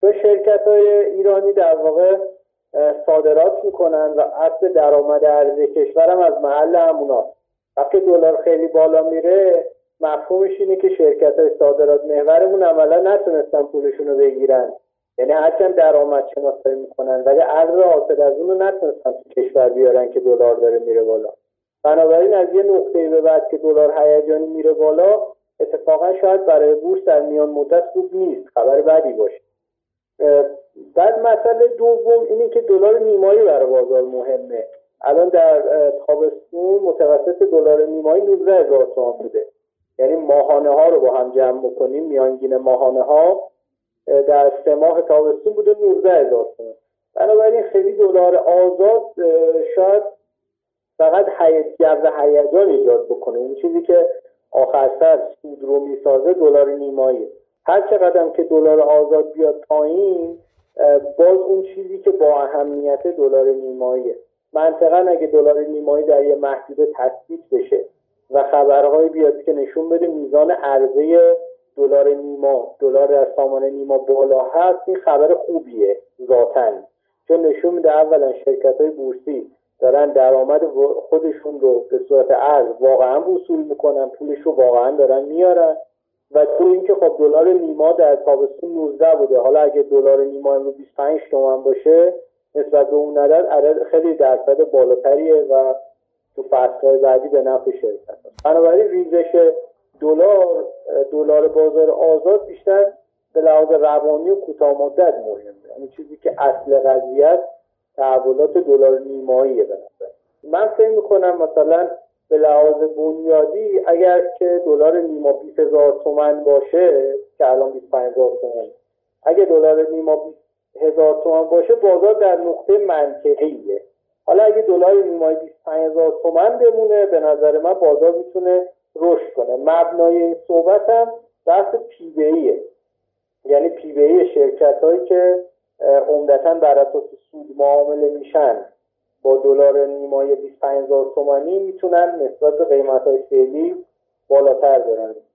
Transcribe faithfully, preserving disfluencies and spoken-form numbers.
چون شرکت‌های ایرانی در واقع صادرات میکنن و اصل درآمد ارزی کشورم از محل هموناست. وقتی دلار خیلی بالا میره مفهومش اینه که شرکت‌های صادرات محورمون عملا نتونستن پولشون رو بگیرن، یعنی هرچند درآمد شناسایی میکنن ولی ارز حاصل از اون رو نتونستن تو کشور بیارن که دلار داره میره بالا. بنابراین از یه نقطه‌ای به بعد که دلار هیجانی میره بالا اتفاقا شاید برای بورس در میان مدت خوب نیست، خبر بدی باشه. بعد مسئله دوم اینه که دلار نیمایی برای بازار مهمه. الان در تابستون متوسط دلار نیمایی نوزده هزار تومان بوده، یعنی ماهانه ها رو با هم جمع بکنیم میانگین ماهانه ها در سه ماه تابستون بوده نوزده هزار تومان. بنابراین خیلی دلار آزاد شاید فقط جو هیجان ایجاد بکنه. اون چیزی که آخر سر سود رو میسازه دلار نیمایی. هر چقدر که دلار آزاد بیاد پایین باز اون چیزی که با اهمیت دلار نیماییه. منطقاً اگه دلار نیمایی در یه محدوده تثبیت بشه و خبرهایی بیاد که نشون بده میزان عرضه دلار نیما دلار در سامان نیما بالا هست، این خبر خوبیه ذاتاً، چون نشون میده اولا شرکت‌های بورسی دارن درآمد خودشون رو به صورت ارز واقعاً وصول میکنن، پولش رو واقعاً دارن میارن، و تو اینکه خب دلار نیما در تابستون نوزده بوده، حالا اگه دلار نیما امروز بیست و پنج تومان باشه نسبت به اون عدد عدد خیلی درصد بالاتریه و تو فصل‌های بعدی به نفع شرکت هست. بنابراین ریزش دلار دلار بازار آزاد بیشتر به لحاظ روانی و کوتاه مدت مهمه. این چیزی که اصل قضیه است تحولات دلار نیماییه. به نظر من فکر می‌کنم مثلا به لحاظ بنیادی اگر که دلار نیما بیست هزار تومان باشه که الان بیست و پنج هزار تومان، اگه دلار نیما بیست هزار تومان باشه بازار در نقطه منطقیه. حالا اگه دلار نیمای بیست و پنج هزار تومان بمونه به نظر من بازار میتونه رشد کنه. مبنای این صحبت هم بحث پی بی ایه، یعنی پی بی ای شرکت هایی که عمدتاً بر اساس سود معامله میشن با دلار نیمای بیست و پنج هزار تومانی میتونن نسبت به قیمت های فعلی بالاتر برن.